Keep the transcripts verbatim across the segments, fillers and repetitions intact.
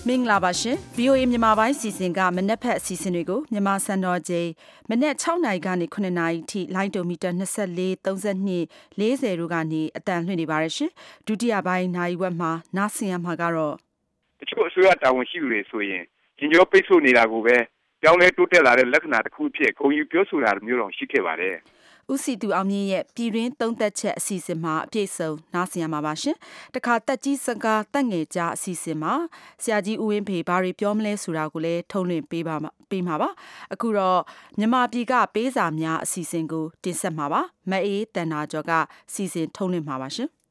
မင်္ဂလာပါရှင် ဗီအိုအေ မြန်မာပိုင်းစီစဉ်ကမနက်ဖက်အစီအစဉ်တွေကိုမြန်မာစံတော်ချိန်မနက်၆နာရီကနေ၇နာရီထိလိုင်းတိုမီတာ၂၄ ၃၂ ၄၀တို့ကနေအတန်လွှင့်နေပါရရှင်ဒုတိယပိုင်းနိုင်ဝက်မှာနားဆင်ရမှာကတော့တချို့အစိုးရတာဝန်ရှိသူတွေဆိုရင်ဂျင်ကျော်ပိတ်ဆို့နေတာကိုပဲကြောင်းလဲတိုးတက်လာတဲ့လက္ခဏာတစ်ခုဖြစ်ဂုဏ်ယူပြောဆိုတာမျိုးတော့ရှိခဲ့ပါတယ်ဦးစီသူအောင်မြင့်ရဲ့ပြည်တွင်းသုံးသက်ချက်အစီအစဉ်မှာအပြည့်စုံနားဆင်ရမှာပါရှင်။တခါတက်ကြီးစကားတက်ငယ်ကြားအစီအစဉ်မှာဆရာကြီးဦးဝင်းဖေဘာတွေပြောမလဲဆိုတာကိုလည်းထုံးလွှင့်ပေးပါပေးမှာပါ။အခုတော့မြန်မာပြည်ကပေးစာများအစီအစဉ်ကိုတင်ဆက်မှာပါ။မအေးတန်နာကျော်ကစီစဉ်ထုံးလွှင့်မှာပါရှင်။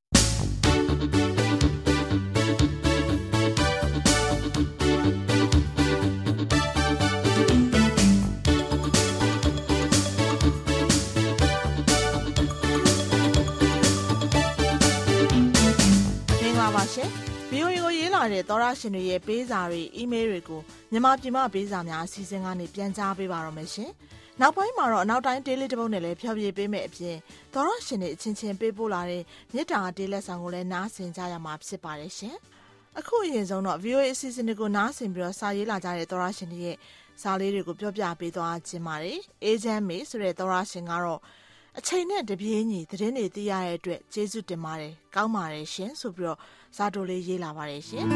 ဗီအိုအေကိုရေးလာတဲ့သောရရှင်တွေရဲ့ပေးစာတွေအီးမေးလ်တွေကိုမြန်မာပြည်မှာပေးစာများအစီအစဉ်ကနေပြန်ကြားပေးပါတော့မယ်ရှင်။နောက်ပိုင်းမှာတော့အနောက်တိုင်းဒေးလေးတစ်ပုဒ်နဲ့လည်းဖျော်ဖြေပေးမယ်အပြင်သောရရှင်တွေအချင်းချင်းပေးပို့လာတဲ့မြစ်တာဒေးလက်ဆောင်ကိုလည်းနားဆင်ကြရမှာဖြစ်ပါတယ်ရှင်။အခုအရင်ဆုံးတော့ ဗီအိုအေ အစီအစဉ်တွေကိုနားဆင်ပြီးတော့စာရေးလာကြတဲ့သောရရှင်တွေရဲ့စာလေးတွေကိုပြောပြပေးသွားခြင်းပါတယ်။အေဂျင့်မေဆိုတဲ့သောရရှင်ကတော့အချိန်နဲ့တပြေးညီသတင်းတွေသိရတဲ့အတွက်ကျေးဇူးတင်ပါတယ်ကောင်းပါတယ်ရှင်ဆိုပြီးတော့စာတိုလေးရေးလာပါတယ်ရှင်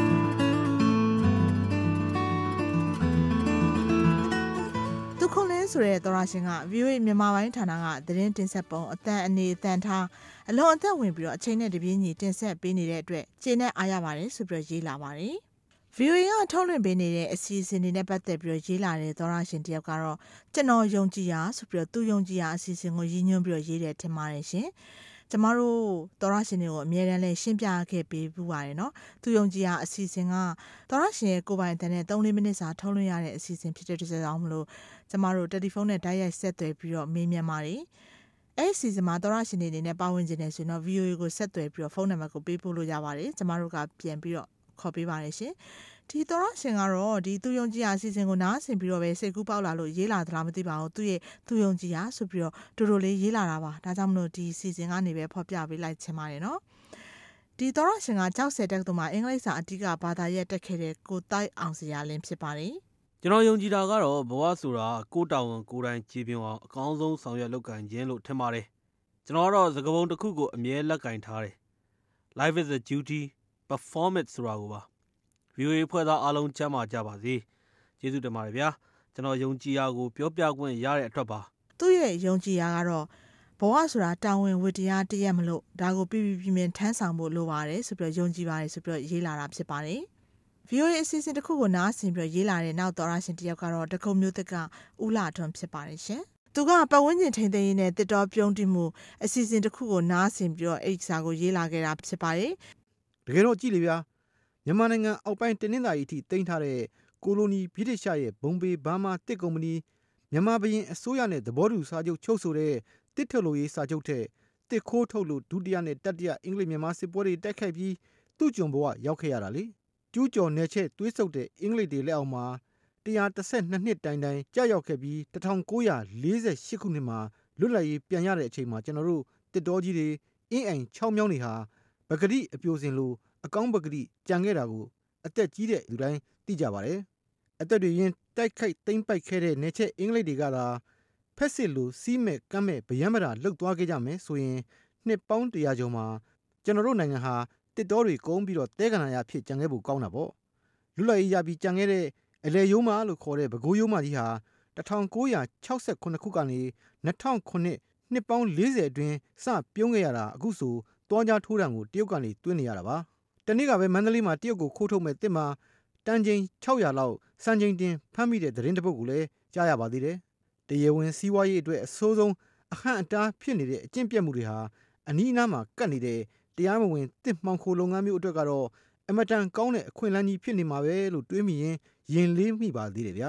သူခွန်လင်းဆိုတဲ့သောရရှင်က ဗီအိုအေ မြန်မာပိုင်းဌာနကသတင်းတင်ဆက်ပုံအတန်အနေအတန်ထားအလွန်အသက်ဝင်ပြီးတော့အချိန်နဲ့တပြေးညီတင်ဆက်ပေးနေတဲ့အတွက်ကျေနပ်အားရပါတယ်ဆိုပြီးတော့ရေးလာပါတယ်ဗီအိုအေကထုတ်လွှင့်ပေးနေတဲ့အစီအစဉ်တွေနဲ့ပတ်သက်ပြီးတော့ရေးလာတဲ့သောရရှင်တယောက်ကတော့ကျွန်တော်ယုံကြည်ရာဆိုပြီးတော့သူယုံကြည်ရာအစီအစဉ်ကိုရည်ညွှန်းပြီးတော့ရေးတယ်ထင်ပါတယ်ရှင်။ကျမတို့သောရရှင်တွေကိုအမြဲတမ်းလဲရှင်းပြခဲ့ပေးပူပါတယ်နော်။သူယုံကြည်ရာအစီအစဉ်ကသောရရှင်ရဲ့ကိုယ်ပိုင်တန်နဲ့၃-၄မိနစ်စာထုတ်လွှင့်ရတဲ့အစီအစဉ်ဖြစ်တဲ့အတွက်ကြောင့်မလို့ကျမတို့တယ်လီဖုန်းနဲ့တိုက်ရိုက်ဆက်သွယ်ပြီးတော့မေးမြန်းပါတယ်။အဲ့ဒီအစီအစဉ်မှာသောရရှင်တွေအနေနဲ့ပါဝင်ခြင်းနဲ့ဆိုရင်တော့ ဗီအိုအေ ကိုဆက်သွယ်ပြီးတော့ဖုန်းနံပါတ်ကိုပေးပို့လို့ရပါတယ်။ကျမတို့ကပြန်ပြီးတော့ခေါ်ပေးပါတယ်ရှင်။ဒီသောရရှင်ကတော့ဒီသူယုံကြည်ရာအစီအစဉ်ကိုနားဆင်ပြီးတော့ပဲစိတ်ကူးပေါက်လာလို့ရေးလာသလားမသိပါဘူးသူရဲ့သူယုံကြည်ရာဆိုပြီးတော့တူတူလေးရေးလာတာပါဒါကြောင့်မလို့ဒီအစီအစဉ်ကနေပဲဖော်ပြပေးလိုက်ချင်ပါတယ်နော်ဒီသောရရှင်ကကြောက်စဲတက္ကသိုလ်မှာအင်္ဂလိပ်စာအဓိကဘာသာရပ်တက်ခဲ့တဲ့ကိုတိုက်အောင်စရာလင်းဖြစ်ပါတယ်ကျွန်တော်ယုံကြည်တာကတော့ဘဝဆိုတာကိုတာဝန်ကိုယ်တိုင်ကြည်ပြင်းအောင်အကောင်းဆုံးဆောင်ရွက်လုပ်ကိုင်ခြင်းလို့ထင်ပါတယ်ကျွန်တော်ကတော့စကားပုံတစ်ခုကိုအမြဲလက်ကင်ထားတယ် Life is a duty perform it ဆိုတာကိုပါဗီအိုအေဖွဲ့သားအားလုံးချမ်းသာကြပါစေကျေးဇူးတင်ပါတယ်ဗျာကျွန်တော်ယုံကြည်ရာကိုပြောပြခွင့်ရတဲ့အတွက်ပါသူ့ရဲ့ယုံကြည်ရာကတော့ဘဝဆိုတာတာဝန်ဝတ္တရားတရက်မလို့ဒါကိုပြပြပြင်းပြင်းထမ်းဆောင်ဖို့လိုပါတယ်ဆိုပြီးတော့ယုံကြည်ပါတယ်ဆိုပြီးတော့ရေးလာတာဖြစ်ပါတယ်ဗီအိုအေအစီအစဉ်တစ်ခုကိုနားဆင်ပြီးတော့ရေးလာတဲ့နောက်သောရရှင်တယောက်ကတော့တကုံမျိုးသက်ကဦးလာထွန်းဖြစ်ပါတယ်ရှင်သူကပတ်ဝန်းကျင်ထိန်းသိမ်းရေးနဲ့တစ်တော်ပြုံးတိမှုအစီအစဉ်တစ်ခုကိုနားဆင်ပြီးတော့အဲ့ဒီစာကိုရေးလာခဲ့တာဖြစ်ပါတယ်တကယ်တော့ကြည့်လေဗျာမြန်မာနိုင်ငံအောက်ပိုင်းတနင်္သာရီထိတင်ထားတဲ့ကိုလိုနီဗြိတိရှရဲ့ဘုံဘေဘာမာတစ်ကုမ္ပဏီမြန်မာဘရင်အစိုးရနဲ့သဘောတူစာချုပ်ချုပ်ဆိုတဲ့တစ်ထုတ်လို့ရေးစာချုပ်တဲ့တစ်ခိုးထုတ်လို့ဒုတိယနဲ့တတိယအင်္ဂလိပ်မြန်မာစစ်ပွဲတွေတိုက်ခိုက်ပြီးသူ့ကြုံဘဝရောက်ခဲ့ရတာလေကျူးကျော်နယ်ချဲ့သွေးဆုပ်တဲ့အင်္ဂလိပ်တွေလက်အောက်မှာ၁၁၂နှစ်တိုင်တိုင်ကြာရောက်ခဲ့ပြီး၁၉၄၈ခုနှစ်မှာလွတ်လပ်ရေးပြန်ရတဲ့အချိန်မှာကျွန်တော်တို့တစ်တော်ကြီးတွေအင်းအိမ်၆မြောင်းတွေဟာပဂတိအပြိုစင်လိုအကောင်းပဂတိကြံခဲ့တာကိုအသက်ကြီးတဲ့လူတိုင်းသိကြပါတယ်အသက်တွေရင်တိုက်ခိုက်သိမ်းပိုက်ခဲ့တဲ့နေချက်အင်္ဂလိပ်တွေကသာဖက်စစ်လိုစီးမဲ့ကမ်းမဲ့ဗျမ်းမတာလှုပ်သွားခဲ့ကြမယ်ဆိုရင်နှစ်ပေါင်းတရာကျော်မှာကျွန်တော်တို့နိုင်ငံဟာတစ်တော်တွေကုန်းပြီးတော့တဲကနာရဖြစ်ကြံခဲ့ဖို့ကောင်းတာပေါ့လူလိုက်ရပြီးကြံခဲ့တဲ့အလေယုံမာလို့ခေါ်တဲ့ဘကိုးယုံမာကြီးဟာ၁၉၆၈ခုကနေ၂၀၀၇နှစ်ပေါင်း၄၀အတွင်းစပြုံးခဲ့ရတာအခုဆိုတွားကြားထိုးတံကိုတရုတ်ကနေတွင်းနေရတာပါတနေ့ကပဲမန္တလေးမှာတရုတ်ကိုခိုးထုတ်မဲ့တစ်မှာတန်ချိန်၆၀၀လောက်စံချိန်တင်ဖမ်းမိတဲ့သတင်းတစ်ပုဒ်ကိုလည်းကြားရပါသေးတယ်တရားဝင်စီးပွားရေးအတွက်အဆိုးဆုံးအဟန့်အတားဖြစ်နေတဲ့အကျင့်ပြတ်မှုတွေဟာအနီးအနားမှာကတ်နေတဲ့တရားမဝင်တစ်မှောင်ခိုလုပ်ငန်းမျိုးအတွက်ကတော့အမတန်ကောင်းတဲ့အခွင့်အလမ်းကြီးဖြစ်နေမှာပဲလို့တွေးမိရင်ရင်လေးမိပါသေးတယ်ဗျာ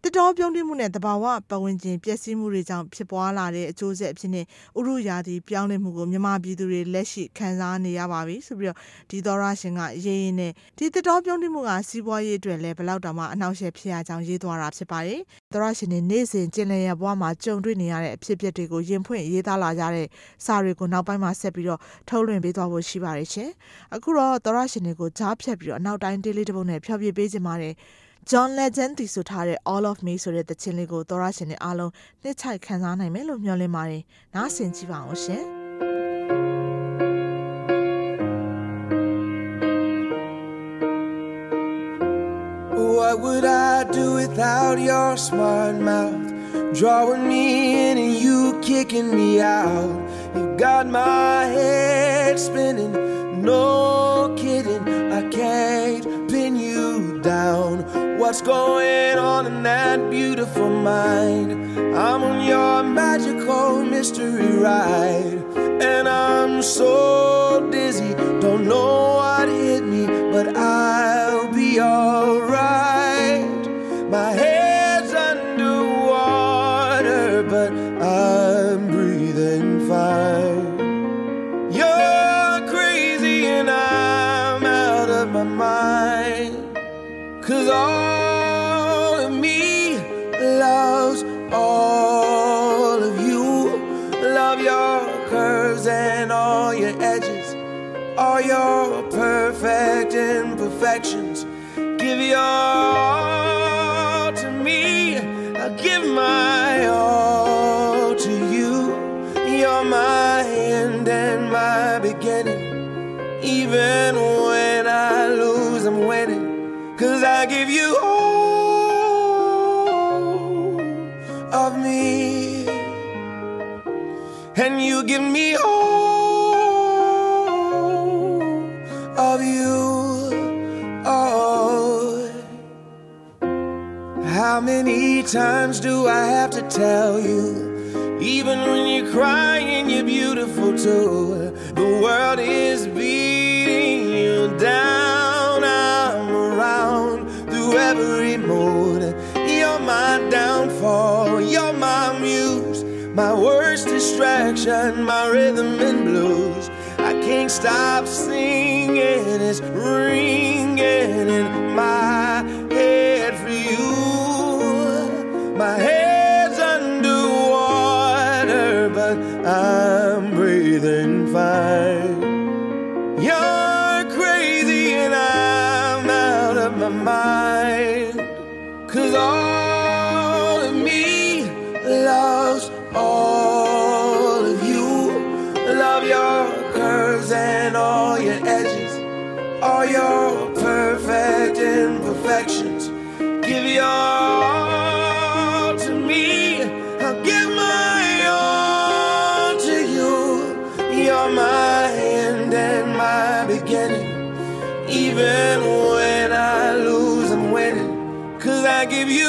တတော်ပြုံးတိမှုနဲ့တဘာဝပတ်ဝန်းကျင်ပျက်စီးမှုတွေကြောင့်ဖြစ်ပွားလာတဲ့အကျိုးဆက်အဖြစ်နဲ့ဥရုရာသီပြောင်းလဲမှုကိုမြန်မာပြည်သူတွေလက်ရှိခံစားနေရပါပြီဆိုပြီးတော့ဒီသောရရှင်ကရေးရင်းနဲ့ဒီတတော်ပြုံးတိမှုကစီးပွားရေးအတွက်လည်းဘယ်လောက်တောင်မှအနှောက်အယှက်ဖြစ်ရကြောင်းရေးသွားတာဖြစ်ပါတယ်သောရရှင်တွေနေ့စဉ်ကျင်လည်ရဘဝမှာကြုံတွေ့နေရတဲ့အဖြစ်အပျက်တွေကိုရင်ဖွင့်ရေးသားလာကြတဲ့စာတွေကိုနောက်ပိုင်းမှာဆက်ပြီးတော့ထုတ်လွှင့်ပေးသွားဖို့ရှိပါတယ်ရှင်အခုတော့သောရရှင်တွေကိုကြားဖြတ်ပြီးတော့အနောက်တိုင်းတေးလေးတစ်ပုဒ်နဲ့ဖျော်ဖြေပေးခြင်းပါတယ်John Legend တီဆိုထားတဲ့ All of Me ဆိုတဲ့သချင်းလေးကိုသောရရှင်တွေအားလုံးနှစ်ချိုက်ခံစားနိုင်မယ်လို့မျှော်လင့်ပါတယ်။နားဆင်ကြည့်ပါအောင်ရှင်။ What would I do without your smart mouth drawing me in and you kicking me out? You got my head spinning, no kidding, I can't pin you down.What's going on in that beautiful mind? I'm on your magical mystery ride, and I'm so dizzy, don't know what hit me, but I'll be alright. My head's underwater, but I'm breathing fine. You're crazy and I'm out of my mind.Cause all of me loves all of you. Love your curves and all your edges, all your perfect imperfections. Give your all to me, I'll give my all to you. You're my end and my beginning. Even when I lose, I'm winning.Cause I give you all of me, and you give me all of you. Oh, how many times do I have to tell you? Even when you're crying, you're beautiful too. The world is beating you down.Every mood, you're my downfall, you're my muse, my worst distraction, my rhythm and blues. I can't stop singing, it's ringing in my head for you. My head's underwater, but I'm breathing fine. You're crazy and I'm out of my mind.Cause all of me loves all of you. Love your curves and all your edges, all your perfect imperfections. Give your all to me, I'll give my all to you. You're my end and my beginning. Even when I lose, I'm winning.Cause I give you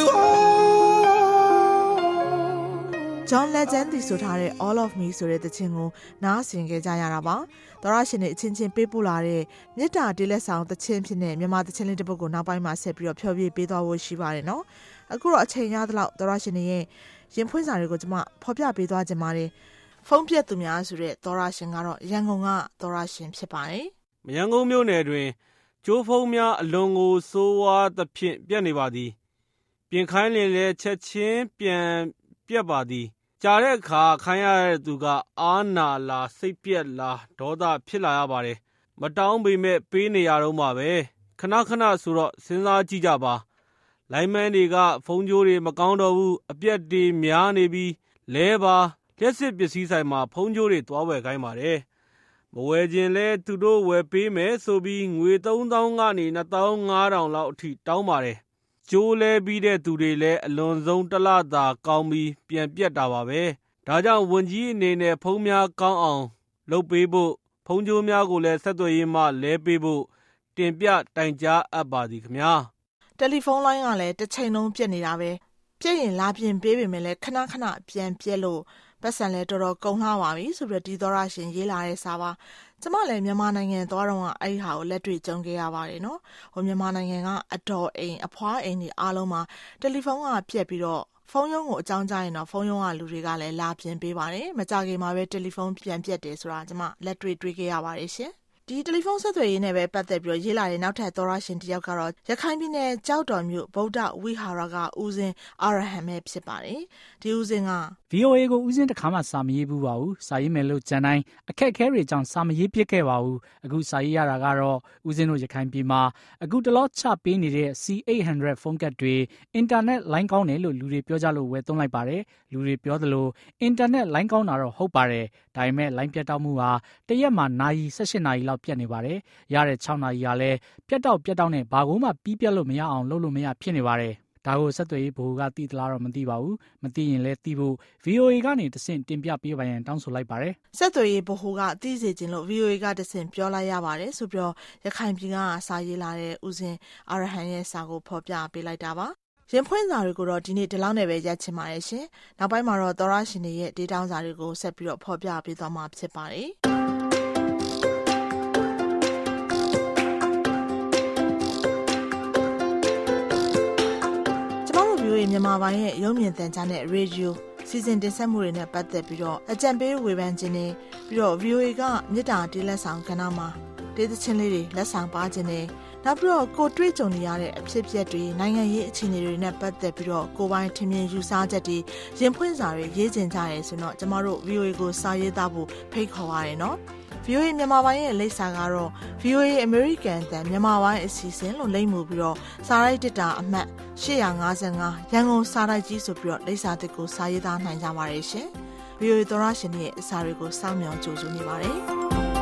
all John Legend တီဆိုထားတဲ့ All of Me ဆိုတဲ့သချင်းကိုနားဆင်ကြကြရတာပါသောရရှင်တွေအချင်းချင်းပေးပို့လာတဲ့မေတ္တာတေးလက်ဆောင်သချင်းဖြစ်တဲ့မြန်မာသချင်းလေးတစ်ပုဒ်ကိုနောက်ပိုင်းမှာဆက်ပြီးတော့ဖျော်ဖြေပေးသွားဖို့ရှိပါတယ်နော်အခုတော့အချိန်ရသလောက်သောရရှင်တွေရဲ့ရင်ဖွင့်စာတွေကိုကျွန်မဖော်ပြပေးသွားခြင်းပါတယ်ဖုန်းပြတ်သူများဆိုတဲ့သောရရှင်ကတော့ရန်ကုန်ကသောရရှင်ဖြစ်ပါတယ်မရန်ကုန်မြို့နယ်တွင်ကျိုးဖုံးများအလွန်ကိုစိုးဝါးသဖြင့်ပြတ်နေပါသည်ပြင်ခိုင်းလင်လဲချက်ချင်းပြန်ပြတ်ပါသည်ကြားတဲ့အခါခိုင်းရတဲ့သူကအာနာလာစိတ်ပြက်လာဒေါသဖြစ်လာရပါတယ်မတောင်းပေမဲ့ပေးနေရတော့မှာပဲခဏခဏဆိုတော့စဉ်းစားကြည့်ကြပါလိုင်းမန်တွေကဖုန်းကြိုးတွေမကောင်းတော့ဘူးအပြက်တွေများနေပြီးလဲပါလျှက်စစ်ပစ္စည်းဆိုင်မှာဖုန်းကြိုးတွေသွားဝယ်ခိုင်းပါတယ်မဝယ်ခြင်းလဲသူတို့ဝယ်ပေးမယ်ဆိုပြီးငွေသုံးသောင်းကနေနှစ်သောင်းငါးထောင်လောက်အထိတောင်းပါတယ်ကျိုးလဲပြီးတဲ့သူတွေလည်းအလွန်ဆုံးတစ်လသာကောင်းပြီးပြန်ပြတ်တာပါပဲဒါကြောင့်ဝန်ကြီးအနေနဲ့ဖုန်းများကောင်းအောင်လုပ်ပေးဖို့ဖုန်းကြိုးများကိုလည်းဆက်သွယ်ရေးမှလဲပေးဖို့တင်ပြတိုင်ကြားအပ်ပါသည်ခင်ဗျာတယ်လီဖုန်းလိုင်းကလည်းတစ်ချိန်လုံးပြတ်နေတာပဲပြည့်ရင်လာပြင်ပေးပေမဲ့လည်းခဏခဏပြန်ပြက်လို့ပတ်စံလဲတော်တော်ကုန်လှပါပြီဆိုပြီးဒီသောရရှင်ရေးလာတဲ့စာပါကျမလည်းမြန်မာနိုင်ငံသွားတော့အဲ့ဟာကိုလက်တွေ့ကြုံခဲ့ရပါတယ်နော်ဟိုမြန်မာနိုင်ငံကအတော်အိမ်အဖွားအိမ်တွေအားလုံးမှာတယ်လီဖုန်းကပြက်ပြီးတော့ဖုန်းရုံးကိုအကြောင်းကြားရင်တော့ဖုန်းရုံးကလူတွေကလည်းလာပြင်ပေးပါတယ်မကြခင်မှာပဲတယ်လီဖုန်းပြန်ပြက်တယ်ဆိုတာကျမလက်တွေ့တွေ့ခဲ့ရပါတယ်ရှင်ဒီတယ်လီဖုန်းဆက်သွယ်ရေးနဲ့ပဲပတ်သက်ပြီးတော့ရေးလာတဲ့နောက်ထပ်သောရရှင်တယောက်ကတော့ရခိုင်ပြည်နယ်ကြောက်တော်မြို့ဗုဒ္ဓဝိဟာရကဦးစင်းအာရဟံပဲဖြစ်ပါတယ်ဒီဦးစင်းကဗီအိုအေ ကိုဦးစင်းတစ်ခါမှစာမရေးဘူးပါဘူးစာရေးမယ်လို့ကြံတိုင်းအခက်အခဲတွေကြောင့်စာမရေးပြစ်ခဲ့ပါဘူးအခုစာရေးရတာကတော့ဦးစင်းတို့ရခိုင်ပြည်မှာအခုတလောချပေးနေတဲ့ စီ eight hundred ဖုန်းကတ်တွေအင်တာနက်လိုင်းကောင်းတယ်လို့လူတွေပြောကြလို့ဝယ်သုံးလိုက်ပါတယ်လူတွေပြောသလိုအင်တာနက်လိုင်းကောင်းတာတော့ဟုတ်ပါတယ်ဒါပေမဲ့လိုင်းပြတ်တောက်မှုဟာတရက်မှာနာရီone eightနာရီလောက်ပြတ်နေပါတယ်ရတဲ့sixနာရီကလည်းပြတ်တောက်ပြတ်တောက်နဲ့ဘာကိုမှပြီးပြတ်လို့မရအောင်လုပ်လို့မရဖြစ်နေပါတယ်ဒါကိုဆက်သွယ်ရေးဘိုကတည်သလားတော့မသိပါဘူးမသိရင်လည်းသိဖို့ ဗီအိုအေ ကနေတဆင့်တင်ပြပေးပါရန်တောင်းဆိုလိုက်ပါတယ်ဆက်သွယ်ရေးဘိုကတည်စေခြင်းလို့ ဗီအိုအေ ကတဆင့်ပြောလိုက်ရပါတယ်ဆိုပြီးတော့ရခိုင်ပြည်ကစာရေးလာတဲ့ဦးစင်အာရဟံရဲ့စာကိုဖော်ပြပေးလိုက်တာပါရင်ဖွင့်စာတွေကိုတော့ဒီနေ့ဒီလောက်နဲ့ပဲရပ်ချင်ပါတယ်ရှင်နောက်ပိုင်းမှာတော့သောရရှင်တွေရဲ့ဒေတာစာတွေကိုဆက်ပြီးတော့ဖော်ပြပေးသွားမှာဖြစ်ပါတယ်မြန်မာပိုင်းရဲ့ရုပ်မြင်သံကြားနဲ့ရေဒီယိုစီစဉ်တင်ဆက်မှုတွေနဲ့ပတ်သက်ပြီးတော့အကြံပေးဝေဖန်ခြင်းတွေပြီးတော့ ဗီအိုအေ ကမြစ်တာတေးလက်ဆောင်ကဏ္ဍမှာဒေသချင်းလေးတွေလက်ဆောင်ပါခြင်းတွေနောက်ပြီးတော့ကိုတွေ့ကြုံနေရတဲ့အဖြစ်အပျက်တွေနိုင်ငံရေးအခြေအနေတွေနဲ့ပတ်သက်ပြီးတော့ကိုပိုင်းထင်မြင်ယူဆချက်တွေရင်ဖွင့်စာတွေရေးကျင်ကြရဲဆိုတော့ကျမတို့ ဗီအိုအေ ကိုစာရေးသားဖို့ဖိတ်ခေါ်ရတယ်နော်ဗီအိုအေ မြန်မာပိုင်းရဲ့လိပ်စာကတော့ ဗီအိုအေ American တန်မြန်မာပိုင်းအစီအစဉ်လို့လိပ်မှုပြီးတော့စာရိုက်တစ်တာအမှတ်eight fifty-fiveရန်ကုန်စာရိုက်ကြီးဆိုပြီးတော့လိပ်စာတစ်ကိုစာရေးသားနိုင်ကြပါရဲ့ရှင်။ ဗီအိုအေ သောရရှင်ရဲ့အစာတွေကိုစောင့်မျှော်ကြိုဆိုနေပါတယ်။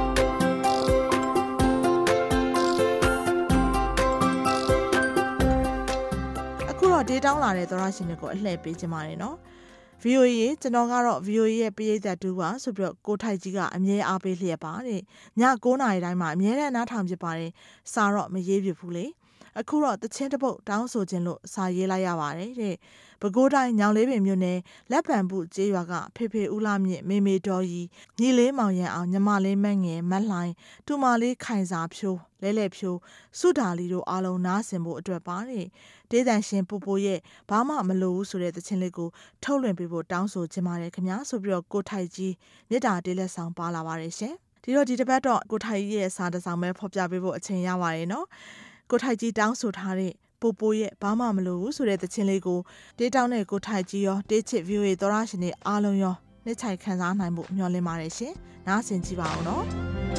အခုတော့ဒေးတောင်းလာတဲ့သောရရှင်တွေကိုအလှည့်ပေးကြပါရနော်။ ဗီအိုအေ ကျွန်တော်ကတော့ ဗီအိုအေ ရဲ့ပရိသတ်တူပါဆိုပြီးတော့ကိုထိုက်ကြီးကအမြဲအားပေးလျက်ပါတဲ့ညnineနာရီတိုင်းမှာအမြဲတမ်းနားထောင်ဖြစ်ပါတယ်စာတော့မရေးပြဘူးလေအခုတော့တချင်းတပုတ်တောင်းဆိုခြင်းလို့စာရေးလိုက်ရပါတယ်တဲ့ပဲခူးတိုင်းညောင်လေးပင်မြို့နယ်လက်ပံပုကျေးရွာကဖေဖေဦးလာမြင့်မေမေတော်ကြီးညီလေးမောင်ရန်အောင်ညီမလေးမက်ငယ်မက်လှိုင်းတူမလေးခိုင်စာဖြိုးလဲလဲဖြိုးစုဒါလီတို့အားလုံးနားဆင်ဖို့အတွက်ပါတဲ့ဒေသန်ရှင်ပူပူရဲ့ဘာမှမလိုဘူးဆိုတဲ့သချင်းလေးကိုထုတ်လွှင့်ပေးဖို့တောင်းဆိုခြင်းပါတယ်ခင်ဗျာဆိုပြီးတော့ကိုထိုက်ကြီးမြစ်တာတေးလက်ဆောင်ပါလာပါတယ်ရှင်ဒီတော့ဒီတစ်ပတ်တော့ကိုထိုက်ကြီးရဲ့စာတစ်စောင်ပဲဖော်ပြပေးဖို့အချိန်ရပါတယ်နော်ကိုထိုက်ကြီးတောင်းဆိုထားတဲ့ပူပူရဲ့ဘာမှမလိုဘူးဆိုတဲ့သချင်းလေးကိုတေးတောင်းတဲ့ကိုထိုက်ကြီးရောတေးချစ် ဗီအိုအေ သောရရှင်တွေအားလုံးရောနှစ်ချိုင်ခံစားနိုင်ဖို့မျှော်လင့်ပါတယ်ရှင်နားဆင်ကြည့်ပါဦးနော်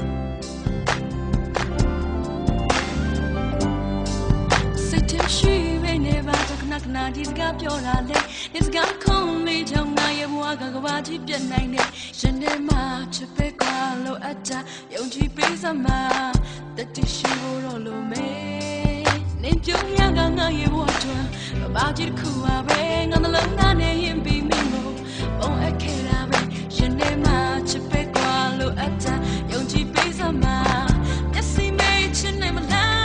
စိတ်ထဲရှိရနေပါတော့ခဏခဏဒီစကားပြောတာလေဒီစကားခုံးလေးချောင်းနိုင်ရဲ့ဘဝကကဘာကြီးပြတ်နိုင်နေရှင်နေမှာချစ်ပဲကွာလို့အကြယုံကြည်ပေးစမ်းတတိရှိဖို့တော့လို့မဲနေပြုံးရကငါရဲ့ဘဝတွင်ဘာကြီးခုပါပဲငါမလုံးသားနဲ့ရင်ပြီးမင်းကိုပုံအပ်ခဲ့တာပဲရှင်နေမှာချစ်ပဲကွာလို့အကြယုံကြည်ပေးစမ်းမျက်စိမဲချင်နေမ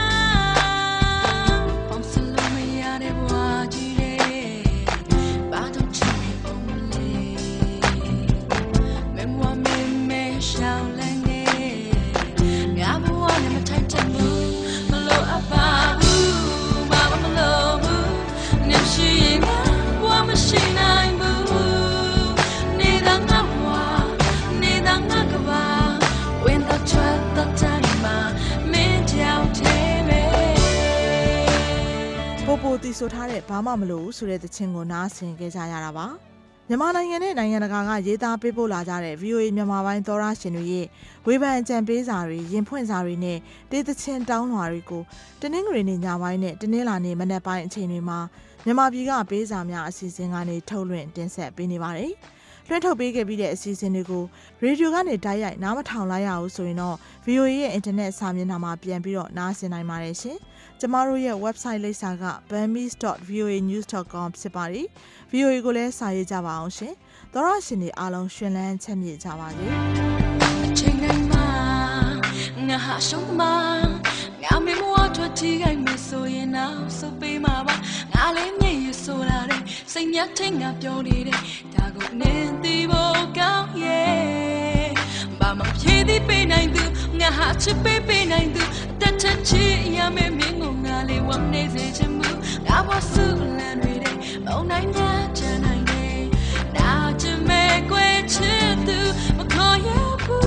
လားအောင်စလုံးမရတဲ့ဘဝကြီးလေဘာတော့ချင်နေပုံမလေးမဲမွားမဲမဲရှောင်းလဲနေငါဘဝနဲ့မထိုက်တဲ့ဘူးမလို့အပါဘူးဘာမှမလို့ဘူးနေရှိရင်ဘဝမရှိနိုင်ဘူးနေတာငါဘဝနေတာငါကဘာဝင်တော့ချတ်တော့တိုင်းမှာမင်းကြောင့်သေးပဲပို့ပို့တီဆိုထားတဲ့ဘာမှမလို့ဆိုတဲ့သချင်းကိုနားဆင်ကြကြရတာပါမြန်မာနိုင်ငံနဲ့နိုင်ငံတကာကရေးသားပေးပို့လာကြတဲ့ ဗီအိုအေ မြန်မာပိုင်းသောရရှင်တွေရဲ့ဝေဖန်အကြံပေးစာတွေရင်ဖွင့်စာတွေနဲ့တေးသချင်းတောင်းလွှာတွေကိုတနင်္ဂနွေနေ့ညပိုင်းနဲ့တနင်္လာနေ့မနက်ပိုင်းအချိန်တွေမှာမြန်မာပြည်ကပေးစာများအစီအစဉ်ကနေထုတ်လွှင့်တင်ဆက်ပေးနေပါတယ်။လွှင့်ထုတ်ပေးခဲ့ပြီးတဲ့အစီအစဉ်တွေကိုရေဒီယိုကနေတိုက်ရိုက်နားမထောင်လိုက်ရဘူးဆိုရင်တော့ ဗီအိုအေ ရဲ့အင်တာနက်စာမျက်နှာမှာပြန်ပြီးတော့နားဆင်နိုင်ပါတယ်ရှင်။ကျမတို့ရဲ့ website လိပ်စာက burmese dot v o a news dot com ဖြစ်ပါတယ်။ ဗီအိုအေ ကိုလည်းစာရေးကြပါအောင်ရှင်။သောရရှင်တွေအားလုံးရှင်လန်းချမ်းမြေ့ကြပါစေ။အချိန်တိုင်းမှာငါဟာရှုံးမှာငါမေမောထွက်တီးခိုင်းမဆိုရင်တော့ဆိုပေးမှာပါငါလေးမြည်ရဆိုတာတဲ့စိတ်မြတ်ထင်ငါပြောနေတဲ့ဒါကိုနင်းသိဖို့ကောင်းရဲ့ဘာမှဖြေးသည်ပေးနိုင်သူ ha chipe pe nai du ta cha chi ya me me ngong nga le wam ne se chimu ga wa su lan ri de mo nai na cha nai ne na chi me kwe chi tu ma kho ya bu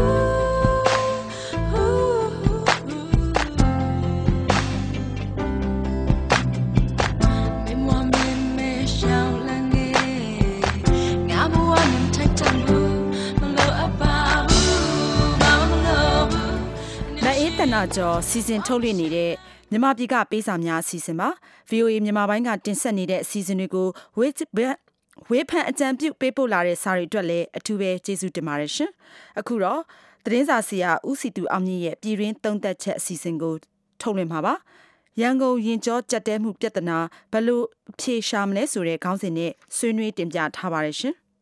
me mo me me shao lan ne nga mo wa nem tai tan bu ma lo aba ma ma lo တနာကျော်စီစဉ်ထုတ်လွှင့်နေတဲ့မြန်မာပြည်ကပေးစာများအစီအစဉ်မှာ ဗီအိုအေ မြန်မာပိုင်းကတင်ဆက်နေတဲ့အစီအစဉ်တွေကိုဝေဝေဖန်အကြံပြုပေးပို့လာတဲ့စာတွေအတွက်လည်းအထူးပဲကျေးဇူးတင်ပါတယ်ရှင်။အခုတော့သတင်းစာဆရာဦးစီတူအောင်မြင့်ရဲ့ပြည်တွင်းသုံးသပ်ချက်အစီအစဉ်ကိုထုတ်လွှင့်မှာပါ။ရန်ကုန်ရင်ကျော်ကြက်တဲမှုပြဿနာဘယ်လိုဖြေရှာမလဲဆိုတဲ့ခေါင်းစဉ်နဲ့ဆွေးနွေးတင်ပြထားပါတယ်ရှင်။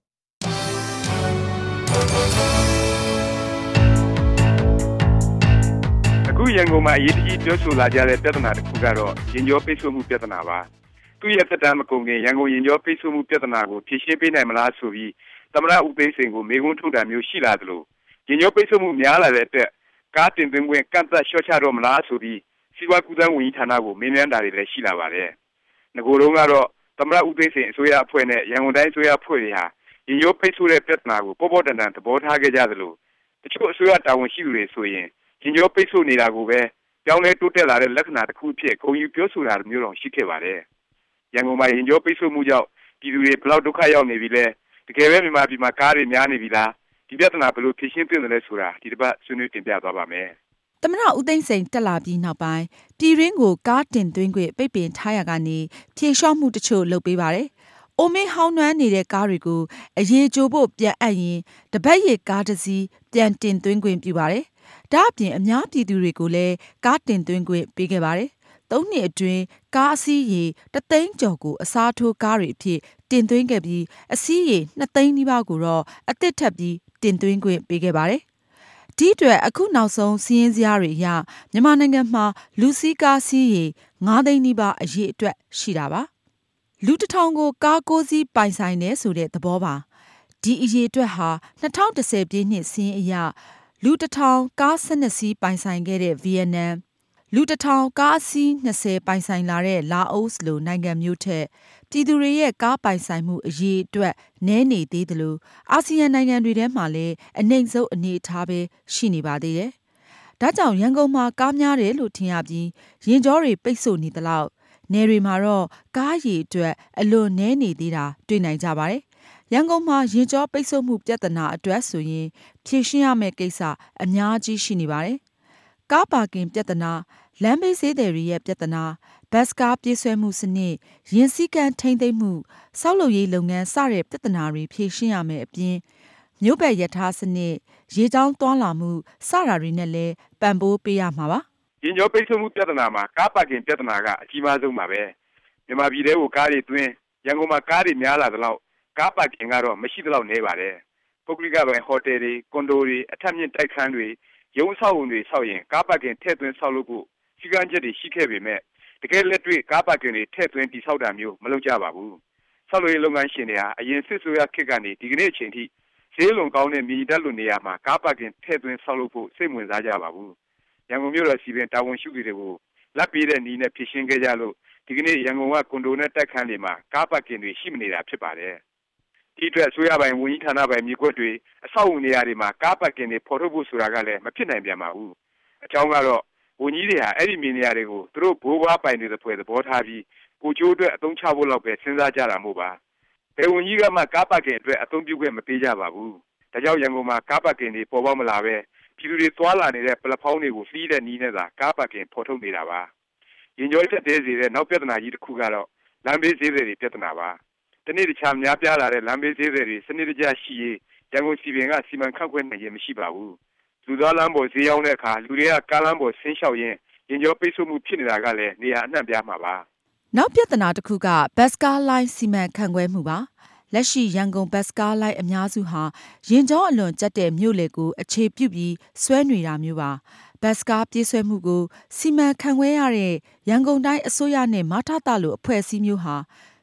အခုရန်ကုန်မှာအရေးကြီးပြောဆိုလာကြတဲ့ပြဿနာတစ်ခုကတော့ရင်ကျော်ပိတ်ဆို့မှုပြဿနာပါသူရဲ့သက်တမ်းမကုန်ခင်ရန်ကုန်ရင်ကျော်ပိတ်ဆို့မှုပြဿနာကိုဖြေရှင်းပေးနိုင်မလားဆိုပြီးသမရဦးသိန်းစိန်ကိုမေးခွန်းထုတ်တာမျိုးရှိလာသလိုရင်ကျော်ပိတ်ဆို့မှုများလာတဲ့အတွက်ကားတင်သွင်းခွင့်ကန့်သတ်လျှော့ချတော့မလားဆိုပြီးစီးပွားကူးသန်းဝန်ကြီးဌာနကိုမေးမြန်းတာတွေလည်းရှိလာပါတယ်ငကိုယ်လုံးကတော့သမရဦးသိန်းစိန်အစိုးရအဖွဲ့နဲ့ရန်ကုန်တိုင်းအစိုးရအဖွဲ့တွေဟာရင်ကျော်ပိတ်ဆို့တဲ့ပြဿနာကိုပေါ်ပေါ်တန်တန်သဘောထားခဲ့ကြသလိုတချို့အစိုးရတာဝန်ရှိသူတွေဆိုရင်ရင်ကျော်ပိတ်ဆို့နေတာကိုပဲပြောင်းလဲတိုးတက်လာတဲ့လက္ခဏာတစ်ခုဖြစ်ဂုဏ်ယူပြောဆိုတာမျိုးတော့ရှိခဲ့ပါတယ်။ရန်ကုန်မှာရင်ကျော်ပိတ်ဆို့မှုကြောင့်ပြည်သူတွေဘယ်လောက်ဒုက္ခရောက်နေပြီလဲတကယ်ပဲမြန်မာပြည်မှာကားတွေများနေပြီလားဒီပြဿနာဘယ်လိုဖြေရှင်းသင့်တယ်လဲဆိုတာဒီတစ်ပတ်ဆွေးနွေးတင်ပြသွားပါမယ်။သမရဦးသိန်းစိန်တက်လာပြီးနောက်ပိုင်းပြည်ရင်းကိုကားတင်သွင်းခွင့်ပိတ်ပင်ထားရကနေဖြေလျှော့မှုတချို့လုပ်ပေးပါတယ်။အိုမင်းဟောင်းနှွမ်းနေတဲ့ကားတွေကိုအရေးကြိုးဖို့ပြန်အပ်ရင်တပတ်ရကားတစ်စီးပြန်တင်သွင်းခွင့်ပြုပါတယ်။ဒါအပြင်အများပြည်သူတွေကိုလည်းကားတင်သွင်းခွင့်ပေးခဲ့ပါတယ်။သုံးနှစ်အတွင်းကားအစီးရေတသိန်းကျော်ကိုအစားထိုးကားတွေအဖြစ်တင်သွင်းခဲ့ပြီးအစီးရေနှစ်သိန်းနီးပါးကိုတော့အသစ်ထပ်ပြီးတင်သွင်းခွင့်ပေးခဲ့ပါတယ်။ဒီအတွက်အခုနောက်ဆုံးစီးရင်စရာတွေအရမြန်မာနိုင်ငံမှာလူစီးကားစီးရေငါးသိန်းနီးပါးအရေအတွက်ရှိတာပါ။လူတစ်ထောင်ကိုကားကိုးစီးပိုင်ဆိုင်နေဆိုတဲ့သဘောပါ။ဒီအရေအတွက်ဟာနှစ်ထောင်တစ်ဆယ်ပြည့်နှစ်စီးရင်အရလူတစ်ထောင်ကား၁၂စီးပိုင်ဆိုင်ခဲ့တဲ့ဗီယက်နမ်လူတစ်ထောင်ကားစီး၂၀ပိုင်ဆိုင်လာတဲ့လာအိုလိုနိုင်ငံမျိုးထက်ပြည်သူတွေရဲ့ကားပိုင်ဆိုင်မှုအရေးအတွက်နည်းနေသေးသလိုအာဆီယံနိုင်ငံတွေထဲမှာလည်းအနှိမ့်ဆုံးအနေအထားပဲရှိနေပါသေးတယ်။ဒါကြောင့်ရန်ကုန်မှာကားများတယ်လို့ထင်ရပြီးရင်ကျော်တွေပိတ်ဆို့နေသလောက်နယ်တွေမှာတော့ကားရည်အတွက်အလွန်နည်းနေသေးတာတွေ့နိုင်ကြပါတယ်။ရန်ကုန်မှာရင်ကျော်ပိတ်ဆို့မှုပြဿနာအတွက်ဆိုရင်ဖြေရှင်းရမယ့်ကိစ္စအများကြီးရှိနေပါတယ်။ကားပါကင်ပြဿနာလမ်းဘေးဈေးတွေရဲ့ပြဿနာဘတ်စကားပြေးဆွဲမှုစနစ်ရင်စည်းကမ်းထိန်းသိမ်းမှုဆောက်လုပ်ရေးလုပ်ငန်းစတဲ့ပြဿနာတွေဖြေရှင်းရမယ်အပြင်မြို့ဘက်ရထားစနစ်ရေကြောင်းသွားလာမှုစတာတွေနဲ့လည်းပံ့ပိုးပေးရမှာပါ။ရင်ကျော်ပိတ်ဆို့မှုပြဿနာမှာကားပါကင်ပြဿနာကအကြီးမားဆုံးပါပဲ။မြန်မာပြည်ထဲကိုကားတွေတွင်းရန်ကုန်မှာကားတွေများလာသလောက်ကားပါကင်ကတော့မရှိသလောက်နေပါတယ်။ပုဂ္ဂလိကပိုင်းဟိုတယ်တွေကွန်ဒိုတွေအထက်မြင့်တိုက်ခန်းတွေရုံးဆောက်ုံတွေဆောက်ရင်ကားပါကင်ထည့်သွင်းဆောက်လုပ်ဖို့စီကံချက်တွေရှိခဲ့ပေမဲ့တကယ်လက်တွေ့ကားပါကင်တွေထည့်သွင်းတည်ဆောက်တာမျိုးမလုပ်ကြပါဘူး။ဆောက်လုပ်ရေးလုပ်ငန်းရှင်တွေဟာအရင်စစ်ဆိုရခေတ်ကနေဒီကနေ့အချိန်ထိဈေးလွန်ကောင်းတဲ့မြေတက်လူနေရာမှာကားပါကင်ထည့်သွင်းဆောက်လုပ်ဖို့စိတ်ဝင်စားကြပါဘူး။ရန်ကုန်မြို့တော်စီပင်တာဝန်ရှိသူတွေကိုလက်ပေးတဲ့နီးနဲ့ဖြည့်ရှင်းခဲ့ကြလို့ဒီကနေ့ရန်ကုန်ကကွန်ဒိုနဲ့တိုက်ခန်းတွေမှာကားပါကင်တွေရှိမနေတာဖြစ်ပါတယ်။ဒီအတွက်ဆိုရပိုင်းဝန်ကြီးဌာနပိုင်းမြေကွက်တွေအဆောက်အဦနေရာတွေမှာကားပါကင်တွေဖော်ထုတ်ဖို့ဆိုတာကလည်းမဖြစ်နိုင်ပြန်ပါဘူး။အကြောင်းကတော့ဝန်ကြီးတွေဟာအဲ့ဒီမြေနေရာတွေကိုသူတို့ဘိုးဘွားပိုင်နေတဲ့ဖွဲ့သဘောထားပြီးကိုကျိုးအတွက်အသုံးချဖို့လောက်ပဲစဉ်းစားကြတာမို့ပါ။ဘယ်ဝန်ကြီးကမှကားပါကင်အတွက်အသုံးပြုခွင့်မပေးကြပါဘူး။ဒါကြောင့်ရန်ကုန်မှာကားပါကင်တွေပေါ်ပေါက်မလာပဲပြည်သူတွေသွားလာနေတဲ့ပလက်ဖောင်းတွေကိုလှီးတဲ့နီးနဲ့သာကားပါကင်ဖော်ထုတ်နေတာပါ။ရင်ကျော်ချက်တဲစီတဲ့နောက်ပြဿနာကြီးတစ်ခုကတော့လမ်းဘေးဈေးတွေပြဿနာပါ။တနေ့တခြားများပြားလာတဲ့လမ်းဘေးဈေးတွေစနစ်တကျရှိရေးရန်ကုန်စီပင်ကစီမံခန့်ခွဲနိုင်ခြင်းမရှိပါဘူး။လူသားလမ်းပေါ်ဈေးရောက်တဲ့အခါလူတွေကကားလမ်းပေါ်ဆင်းလျှောက်ရင်းရင်ကျော်ပိတ်ဆို့မှုဖြစ်နေတာကလည်းနေရာအနှံ့ပြားမှာပါ။နောက်ပြဿနာတစ်ခုကဘတ်စကားလိုင်းစီမံခန့်ခွဲမှုပါ။လက်ရှိရန်ကုန်ဘတ်စကားလိုင်းအများစုဟာရင်ကျော်အလွန်ကျက်တဲ့မြို့လေကိုအခြေပြုပြီးဆွဲနေတာမျိုးပါ။ဘတ်စကားပြေးဆွဲမှုကိုစီမံခန့်ခွဲရတဲ့ရန်ကုန်တိုင်းအစိုးရနဲ့မထသလိုအဖွဲ့အစည်းမျိုးဟာ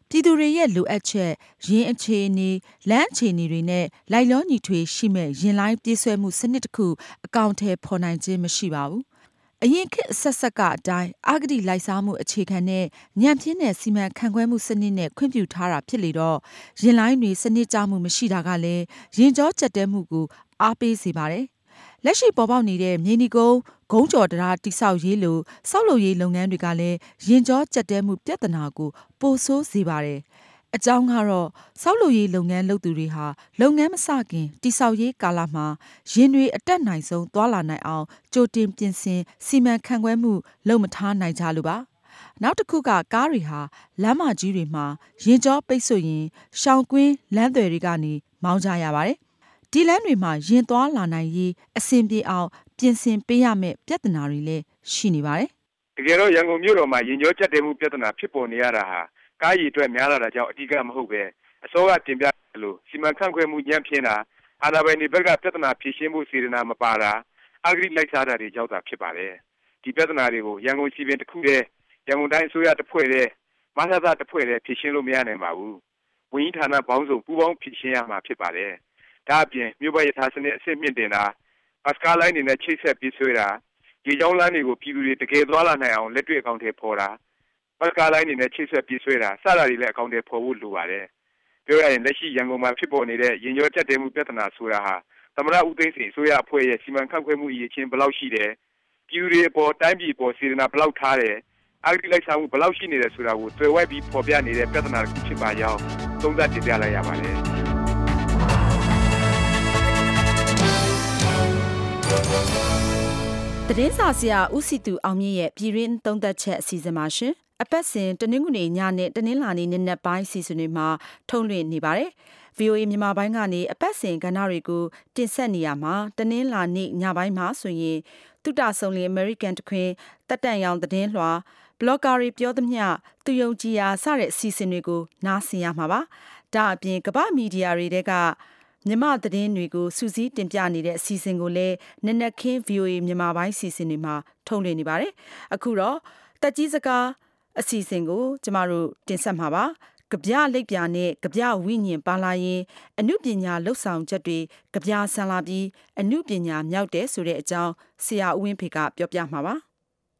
ပြည်သူတွေရဲ့လိုအပ်ချက်ရင်းအခြေအနေလမ်းအခြေအနေတွေနဲ့လိုက်လောညီထွေရှိမဲ့ရင်လိုင်းပြေးဆွဲမှုစနစ်တစ်ခုအကောင့်ထဲပေါ်နိုင်ခြင်းမရှိပါဘူးအရင်ခေတ်ဆက်ဆက်ကအတိုင်းအာဂတိလိုက်စားမှုအခြေခံနဲ့ညံပြင်းတဲ့စီမံခန့်ခွဲမှုစနစ်နဲ့ခွင့်ပြုထားတာဖြစ်လေတော့ရင်လိုင်းတွေစနစ်ကျမှုမရှိတာကလည်းရင်ကြောကြက်တဲမှုကိုအားပေးစေပါတယ်လက်ရှိပေါ်ပေါက်နေတဲ့မြေနီကုန်းဂုံးကျော်တရားတိဆောက်ရေးလိုစောက်လုပ်ရေးလုပ်ငန်းတွေကလည်းရင်ကြောကြက်တဲမှုပြဿနာကိုပိုဆိုးစေပါတယ်အကြောင်းကတော့စောက်လုပ်ရေးလုပ်ငန်းလုပ်သူတွေဟာလုပ်ငန်းမစခင်တိဆောက်ရေးကာလမှာရင်တွေအတက်နိုင်ဆုံးသွာလာနိုင်အောင်ကြိုတင်ပြင်ဆင်စီမံခန့်ခွဲမှုလုပ်မထားနိုင်ကြလို့ပါနောက်တစ်ခုကကားတွေဟာလမ်းမကြီးတွေမှာရင်ကြောပိတ်ဆို့ရင်ရှောင်ကွင်းလမ်းတွေတွေကနေမောင်းကြရပါတယ်ဒီလမ်းတွေမှာရင်သွားလာနိုင်ရေးအဆင်ပြေအောင်ပြင်ဆင်ပေးရမယ့်ပြဿနာတွေလည်းရှိနေပါတယ်တကယ်တော့ရန်ကုန်မြို့တော်မှာရင်ကြောကြက်တဲမှုပြဿနာဖြစ်ပေါ်နေရတာဟာကားရည်အတွက်များလာတာကြောင့်အဓိကမဟုတ်ပဲအစိုးရတင်ပြလို့စီမံခန့်ခွဲမှုညံ့ဖျင်းတာအာဏာပိုင်တွေဘက်ကပြဿနာဖြေရှင်းမှုစေတနာမပါတာအဂတိလိုက်စားတာတွေကြောင့်သာဖြစ်ပါတယ်ဒီပြဿနာတွေကိုရန်ကုန်စီပင်တစ်ခုတည်းရန်ကုန်တိုင်းအစိုးရတစ်ဖွဲ့တည်းမဆသတစ်ဖွဲ့တည်းဖြေရှင်းလို့မရနိုင်ပါဘူးဝန်ကြီးဌာနပေါင်းစုံပူးပေါင်းဖြေရှင်းရမှာဖြစ်ပါတယ်ဒါအပြင်မြို့ပတ်ရထားစနစ်အဆင့်မြင့်တင်တာပတ်စကားလိုင်းတွေနဲ့ချိတ်ဆက်ပြီးဆွဲတာရေကြောင်းလမ်းတွေကိုပြည်သူတွေတကယ်သွားလာနိုင်အောင်လက်တွေ့အကောင့်ထဲပေါ်တာပတ်စကားလိုင်းတွေနဲ့ချိတ်ဆက်ပြီးဆွဲတာစတာတွေလည်းအကောင့်ထဲပေါ်ဖို့လိုပါတယ်ပြောရရင်လက်ရှိရန်ကုန်မှာဖြစ်ပေါ်နေတဲ့ရင်ကြောကြက်တဲမှုပြဿနာဆိုတာဟာသမ္မတဦးသိန်းစိန်အစိုးရအဖွဲ့ရဲ့စီမံခန့်ခွဲမှုအရေးချင်းဘယ်လောက်ရှိတယ်ပြည်သူတွေအပေါ်တိုင်းပြည်အပေါ်စေတနာဘယ်လောက်ထားတယ်အဂတိလိုက်စားမှုဘယ်လောက်ရှိနေတယ်ဆိုတာကိုတွေ့ဝိုက်ပြီးပေါ်ပြနေတဲ့ပြဿနာတစ်ခုဖြစ်ပါကြောင်းသုံးသပ်တင်ပြလိုက်ရပါတယ်သတင်းစာဆရာဦးစီသူအောင်မြင့်ရဲ့ပြည်ရင်းသုံးသက်ချက်အစီအစဉ်မှာရှင်အပတ်စဉ်တနင်္ဂနွေညနဲ့တနင်္လာနေ့နေ့နက်ပိုင်းစီစဉ်တွေမှာထုတ်လွှင့်နေပါတယ်။ဗီအိုအေ မြန်မာပိုင်းကနေအပတ်စဉ်ကဏ္ဍတွေကိုတင်ဆက်နေရမှာတနင်္လာနေ့ညပိုင်းမှာဆိုရင်တုတဆုံလင် American တခွင်တက်တန့်ရောင်သတင်းလွှာဘလော့ဂါတွေပြောသမျှသူယုံကြည်ရာစတဲ့အစီအစဉ်တွေကိုနားဆင်ရမှာပါ။ဒါအပြင်ကမ္ဘာမီဒီယာတွေတဲကမြန်မာသတင်းတွေကိုစူးစီးတင်ပြနေတဲ့အစီအစဉ်ကိုလည်းနနက်ခင်း ဗီအိုအေ မြန်မာပိုင်းစီစဉ်တွေမှာထုတ်လွှင့်နေပါတယ်။အခုတော့တက်ကြီးစကားအစီအစဉ်ကိုကျမတို့တင်ဆက်မှာပါ။ကြပြလိပ်ပြာနဲ့ကြပြဝိညာဉ်ပါလာရင်အနုပညာလှုပ်ဆောင်ချက်တွေကြပြဆန်လာပြီးအနုပညာမြောက်တဲ့ဆိုတဲ့အကြောင်းဆရာဦးဝင်းဖေကပြောပြမှာပါ။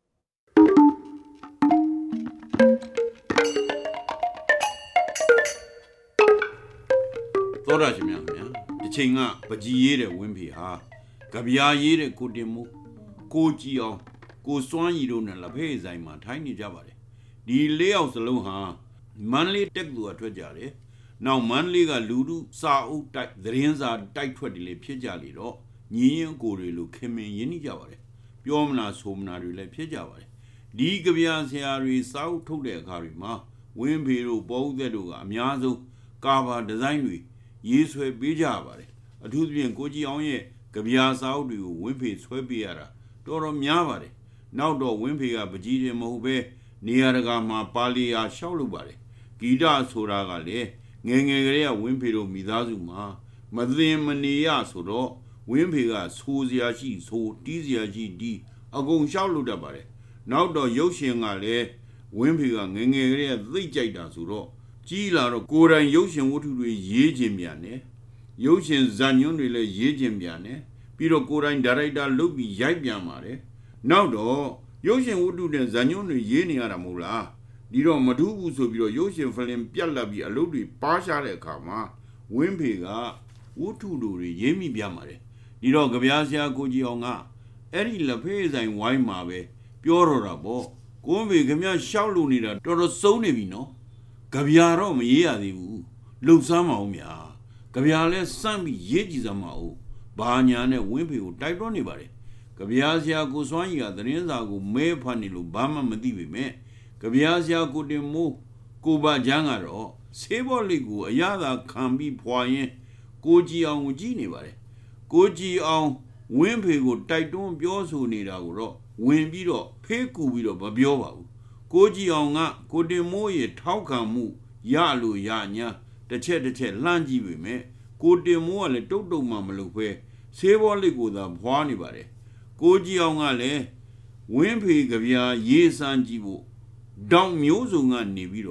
သောရရှိမြတ်ဗျာဒီချိန်ကပကြီးရေးတဲ့ဝင်းဖေဟာကြပြရေးတဲ့ကိုတင်မှုကိုကြည်အောင်ကိုစွမ်းရည်တို့နဲ့လက်ဖက်ဆိုင်မှာထိုင်းနေကြပါတယ်ဒီလေးယောက်စလုံးဟာမန္တလေးတက်သူအထွက်ကြတယ်နောက်မန္တလေးကလူလူစာအုပ်တိုက်သတင်းစာတိုက်ထွက်တွေလည်းဖြစ်ကြလေတော့ညီရင်ကိုတွေလိုခင်မင်ရင်းနှီးကြပါတယ်ပြောမလားဆိုမလားတွေလည်းဖြစ်ကြပါတယ်ဒီကြပြဆရာတွေစာအုပ်ထုတ်တဲ့အခါတွေမှာဝင်းဖေတို့ပေါ်ဦးသက်တို့ကအများဆုံးကာဗာဒီဇိုင်းတွေရေးဆွဲပေးကြပါတယ်အထူးသဖြင့်ကိုကြည်အောင်ရဲ့ကြပြစာအုပ်တွေကိုဝင်းဖေဆွဲပေးရတာတော်တော်များပါတယ်နောက်တော့ဝင်းဖေကပကြီးတယ်မဟုတ်ပဲနေရာတကာမှာပါလီယာရှောက်လုပ်ပါတယ်ဂီတဆိုတာကလည်းငယ်ငယ်ကလေးကဝင်းဖေတို့မိသားစုမှာမသိမနေရဆိုတော့ဝင်းဖေကဆိုစရာရှိဆိုတီးစရာရှိတီးအကုန်ရှောက်လုပ်တတ်ပါတယ်နောက်တော့ရုပ်ရှင်ကလည်းဝင်းဖေကငယ်ငယ်ကလေးကသိကြိုက်တာဆိုတော့ကြီးလာတော့ကိုယ်တိုင်ရုပ်ရှင်ဝတ္ထုတွေရေးခြင်းပြန်တယ်ရုပ်ရှင်ဇာတ်ညွှန်းတွေလည်းရေးခြင်းပြန်တယ်ပြီးတော့ကိုယ်တိုင်ဒါရိုက်တာလုပ်ပြီးရိုက်ပြန်ပါတယ်နောက်တော့ရုပ်ရှင်ဝတ္ထုနဲ့ဇာတ်ညွှန်းတွေရေးနေရတာမဟုတ်လားဒီတော့မထူးဘူးဆိုပြီးတော့ရုပ်ရှင်ဖလင်ပြတ်လက်ပြီးအလုပ်တွေပါရှားတဲ့အခါမှာဝင်းဖေကဝတ္ထုတွေရေးမိပြန်ပါတယ်ဒီတော့ကြပြဆရာကိုကြီးအောင်ကအဲ့ဒီလက်ဖေးဆိုင်ဝိုင်းမှာပဲပြောတော့တာပေါ့ကိုဝင်းဖေခင်ဗျရှောက်လို့နေတာတော်တော်စုံနေပြီနော်ကြပြတော့မရေးရသေးဘူးလှုပ်ဆမ်းမအောင်မြာကြပြလဲစမ်းပြီးရေးကြည့်စမ်းမအောင်ဘာညာနဲ့ဝင်းဖေကိုတိုက်တွန်းနေပါတယ်ကြပြဆရာကိုစွမ်းကြီးကသတင်းစာကိုမဲဖတ်နေလို့ဘာမှမသိပေမဲ့ကြပြဆရာကိုတင်မိုးကိုပါချမ်းကတော့ဆေးဘောလိတ်ကိုအရသာခံပြီးဖွာရင်ကိုကြည်အောင်ကိုကြည့်နေပါတယ်ကိုကြည်အောင်ဝင်းဖေကိုတိုက်တွန်းပြောဆိုနေတာကိုတော့ဝင်ပြီးတော့ဖေးကူပြီးတော့မပြောပါဘူးကိုကြည်အောင်ကကိုတင်မိုးရဲ့ထောက်ခံမှုရလို့ရညာတစ်ချက်တစ်ချက်လှမ်းကြည့်ပေမဲ့ကိုတင်မိုးကလည်းတုတ်တုတ်မှမလုပ်ပဲဆေးဘောလိတ်ကိုသာဖွာနေပါတယ်ကိုကြည်အောင်ကလည်းဝင်းဖေကြပြရေးစမ်းကြည့်ဖို့တောင်မျိုးစုံကနေပြီးတော့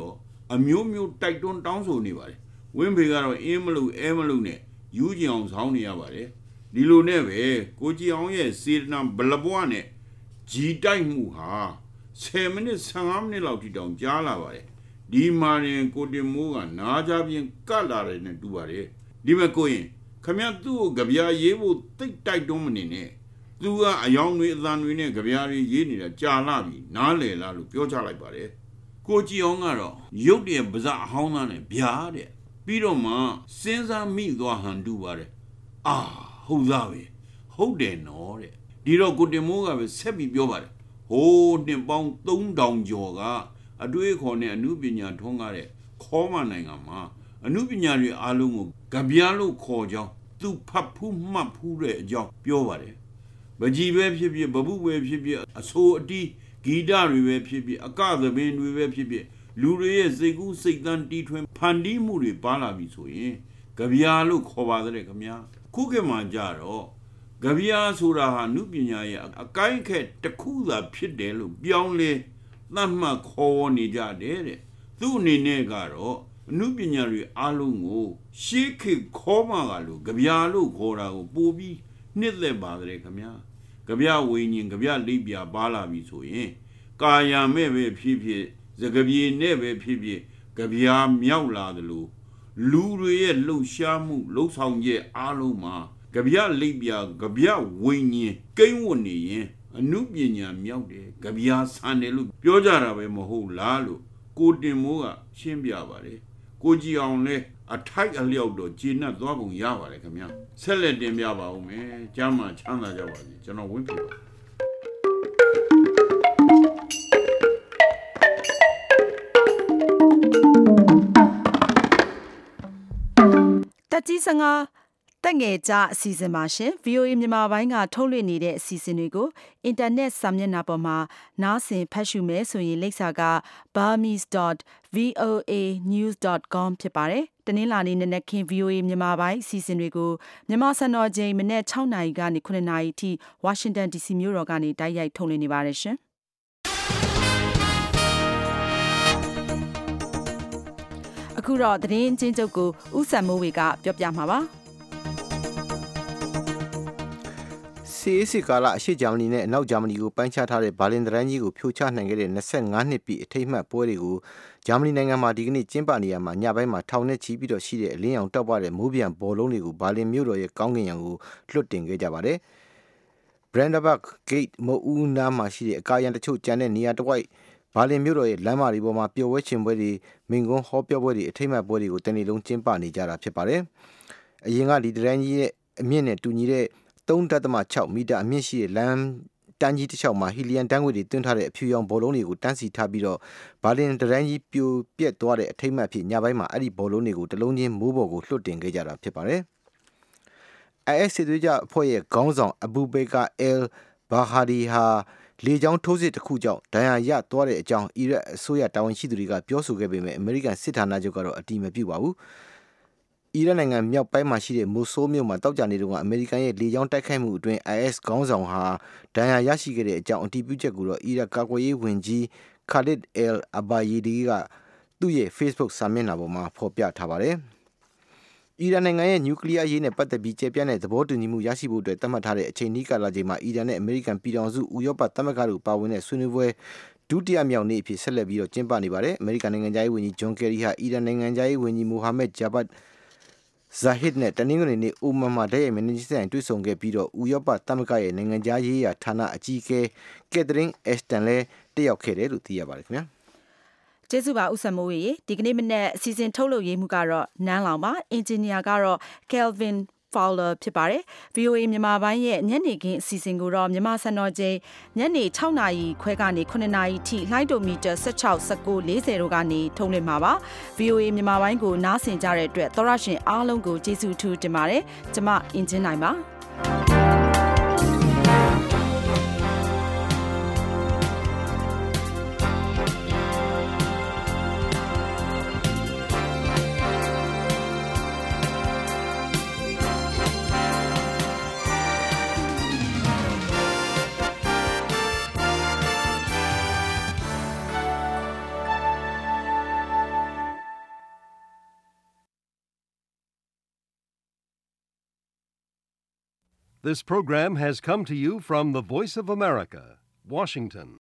အမျိုးမျိုးတိုက်တွန်းတောင်းဆိုနေပါတယ်ဝင်းဖေကတော့အင်းမလို့အဲမလို့နဲ့ယူကြည်အောင်ဆောင်းနေရပါတယ်ဒီလိုနဲ့ပဲကိုကြည်အောင်ရဲ့စေတနာဘလဘွားနဲ့ဂျီတိုက်မှုဟာဆယ်မိနစ်ဆယ်ငါးမိနစ်လောက်ထိတောင်ကြားလာပါတယ်ဒီမှာရင်ကိုတင်မိုးကနားကြပြင်းကတ်လာတယ်နဲ့တူပါတယ်ဒီမဲ့ကိုရင်ခမရသူ့ကိုကြပြာရေးဖို့တိတ်တိုက်တွန်းမနေနဲ့သူကအယောင်တွေအသံတွေနဲ့ကြပြာတွေရေးနေတာကြာလာပြီနားလေလားလို့ပြောချလိုက်ပါတယ်ကိုကြည်အောင်ကတော့ရုပ်တရက်ပါးစပ်အဟောင်းသားနဲ့ဗျာတဲ့ပြီးတော့မှစဉ်းစားမိသွားဟန်တူပါတယ်အာဟုတ်သားပဲဟုတ်တယ်နော်တဲ့ဒီတော့ကိုတင်မိုးကပဲဆက်ပြီးပြောပါတယ်ဟိုးနှစ်ပေါင်းသုံးထောင်ကျော်ကအတွေ့အခေါ်နဲ့အမှုပညာထွန်းကားတဲ့ခေါ်မနိုင်ငံမှာအမှုပညာတွေအားလုံးကိုကြပြာလို့ခေါ်ကြောင်းသူဖတ်ဖူးမှတ်ဖူးတဲ့အကြောင်းပြောပါတယ်ပကြီးပဲဖြစ်ဖြစ်ဘပုပဲဖြစ်ဖြစ်အဆိုအတီးဂီတတွေပဲဖြစ်ဖြစ်အကသပင်တွေပဲဖြစ်ဖြစ်လူတွေရဲ့စိတ်ကူးစိတ်သန်းတီးထွင်းဖန်တီးမှုတွေပါလာပြီဆိုရင်ကြပြာလို့ခေါ်ပါတဲ့ခင်ဗျာခုခေတ်မှာကြတော့ကြပြာဆိုတာဟာနုပညာရဲ့အကိုင်းခက်တစ်ခုသာဖြစ်တယ်လို့ပြောင်းလဲသတ်မှတ်ခေါ်နေကြတယ်တဲ့သူ့အနေနဲ့ကတော့အနုပညာတွေအားလုံးကိုရှေးခေတ်ခေါ်မှကလို့ကြပြာလို့ခေါ်တာကိုပို့ပြီးနှစ်သက်ပါတယ်ခင်ဗျာကြပြဝိညာဉ်ကြပြလိပ်ပြပါလာပြီဆိုရင်ကာယမဲ့ပဲဖြစ်ဖြစ်စကပြေနဲ့ပဲဖြစ်ဖြစ်ကြပြာမြောက်လာသလိုလူတွေရဲ့လှုပ်ရှားမှုလှုပ်ဆောင်ချက်အားလုံးမှာကြပြလိပ်ပြကြပြဝိညာဉ်ကိန်းဝတ်နေရင်အနုပညာမြောက်တယ်ကြပြာဆန်တယ်လို့ပြောကြတာပဲမဟုတ်လားလို့ကိုတင်မိုးကရှင်းပြပါတယ်ကိုကြည်အောင်လဲအထိုက်အလျောက်တော့ဂျင်းနဲ့သွားပုံရပါတယ်ခင်ဗျာဆက်လက်တင်ပြပါဦးမယ်ကျမ်းမှာချမ်းသာကြပါစေကျွန်တော်ဝင်းပြပါတက်ကြီးစငါတက်ငယ်ကြအစီအစဉ်ပါရှင် ဗီအိုအေ မြန်မာပိုင်းကထုတ်လွှင့်နေတဲ့အစီအစဉ်တွေကိုအင်တာနက်စာမျက်နှာပေါ်မှာနားဆင်ဖတ်ရှုမယ်ဆိုရင်လိပ်စာက burmese dot voa news dot com ဖြစ်ပါတယ်တနင်္လာနေ့နနက်ခင်း ဗီအိုအေ မြန်မာပိုင်းအစီအစဉ်တွေကိုမြန်မာစံတော်ချိန်မနေ့၆နာရီကနေခုနှစ်နာရီထိဝါရှင်တန်ဒီစီမြို့တော်ကနေတိုက်ရိုက်ထုတ်လွှင့်နေပါတယ်ရှင်အခုတော့သတင်းချင်းချုပ်ကိုဥဆန်မိုးဝေကပြောပြမှာပါစီအေးစီကာလအရှိဂျာမနီနဲ့အနောက်ဂျာမနီကိုပိုင်းခြားထားတဲ့ဘာလင်တရန်ကြီးကိုဖြိုချနိုင်ခဲ့တဲ့၂၅နှစ်ပြည့်အထိမ်းအမှတ်ပွဲတွေကိုဂျာမနီနိုင်ငံမှာဒီကနေ့ကျင်းပနေရမှာညပိုင်းမှာထောင်နဲ့ချီပြီးတော့ရှိတဲ့အလင်းရောင်တောက်ပတဲ့မိုးပြန်ဘောလုံးတွေကိုဘာလင်မြို့တော်ရဲ့ကောင်းကင်ယံကိုလွှတ်တင်ခဲ့ကြပါတယ်။ Brandenburg Gate မုတ်ဦးနားမှာရှိတဲ့အကာယံတချို့ကျန်တဲ့နေရာတစ်ဝိုက်ဘာလင်မြို့တော်ရဲ့လမ်းမတွေပေါ်မှာပျော်ပွဲရှင်ပွဲတွေမင်ကွန်းဟောပြောပွဲတွေအထိမ်းအမှတ်ပွဲတွေကိုတနေ့လုံးကျင်းပနေကြတာဖြစ်ပါတယ်။အရင်ကဒီတရန်ကြီးရဲ့အမြင့်နဲ့တူညီတဲ့သုံးဒသမ ၆ မီတာအမြင့်ရှိတဲ့လမ်းတန်းကြီးတစ်လျှောက်မှာဟီလီယမ်တန်းခွေတွေတွန်းထားတဲ့အဖြူရောင်ဘောလုံးတွေကိုတန်းစီထားပြီးတော့ဘာလင်တရန်ကြီးပြိုပြက်သွားတဲ့အထိမ်းအမှတ်ဖြစ်ညပိုင်းမှာအဲ့ဒီဘောလုံးတွေကိုတလုံးချင်းမိုးပေါ်ကိုလွှတ်တင်ခဲ့ကြတာဖြစ်ပါတယ်။ အိုင် အက်စ် စစ်သွေးကြအဖွဲ့ရဲ့ခေါင်းဆောင်အဘူဘေကာအယ်ဘာဟာဒီဟာလေကြောင်းထိုးစစ်တစ်ခုကြောင့်ဒဏ်ရာရသွားတဲ့အကြောင်းအီရတ်အစိုးရတာဝန်ရှိသူတွေကပြောဆိုခဲ့ပေမဲ့အမေရိကန်စစ်ဌာနချုပ်ကတော့အတည်မပြုပါဘူး။အီရတ်နိုင်ငံမြောက်ပိုင်းမှာရှိတဲ့မိုဆိုးမြို့မှာတောက်ကြနေတုန်းကအမေရိကန်ရဲ့လေကြောင်းတိုက်ခိုက်မှုအတွင်း အိုင် အက်စ် ခေါင်းဆောင်ဟာဒဏ်ရာရရှိခဲ့တဲ့အကြောင်းအတည်ပြုချက်ကိုတော့အီရတ်ကာကွယ်ရေးဝန်ကြီးခါလစ်အယ်အဘာယီဒီကသူ့ရဲ့ Facebook စာမျက်နှာပေါ်မှာဖော်ပြထားပါတယ်။အီရန်နိုင်ငံရဲ့နျူကလ িয়ার ရေးနဲ့ပတ်သက်ပြီးကျေပြန့်တဲ့သဘောတူညီမှုရရှိဖို့အတွက်သတ်မှတ်ထားတဲ့အချိန်နီးကာလချိန်မှာအီရန်နဲ့အမေရိကန်ပြည်ထောင်စုဥရောပသမဂ္ဂတို့ပါဝင်တဲ့ဆွေးနွေးပွဲဒုတိယမြောက်နေ့အဖြစ်ဆက်လက်ပြီးတော့ကျင်းပနေပါတယ်။အမေရိကန်နိုင်ငံသားရေးဝန်ကြီးဂျွန်ကယ်ရီဟာအီရန်နိုင်ငံသားရေးဝန်ကြီးမိုဟာမက်ဂျာဘတ်ဇာဟစ်နဲ့တနင်္ဂနွေနေ့အိုမန်မှာတရဲ့မင်းကြီးဆိုင်တွေ့ဆုံခဲ့ပြီးတော့ဥရောပသမဂ္ဂရဲ့နိုင်ငံသားရေးရာဌာနအကြီးအကဲကက်သရင်းအက်စတန်လည်းတက်ရောက်ခဲ့တယ်လို့သိရပါတယ်ခင်ဗျာ။ကျေးဇူးပါဦးစံမိုးရေဒီကနေ့မနေ့အစီအစဉ်ထုတ်လုပ်ရေးမှုကတော့နန်းလောင်ပါအင်ဂျင်နီယာကတော့ Kelvin Fowler ဖြစ်ပါတယ်။ ဗီအိုအေ မြန်မာပိုင်းရဲ့ညနေခင်းအစီအစဉ်ကိုတော့မြန်မာစံတော်ချိန်ညနေ၆နာရီခွဲကနေခုနှစ်နာရီထိလှိုင်းဒိုမီတာ၁၆ ၁၉ ၄၀တို့ကနေထုတ်လွှင့်မှာပါ။ ဗီအိုအေ မြန်မာပိုင်းကိုနားဆင်ကြတဲ့အတွက်သောရရှင်အားလုံးကိုကျေးဇူးထူးတင်ပါတယ်။ကျွန်မအင်ဂျင်နိုင်ပါ။ This program has come to you from the Voice of America, Washington.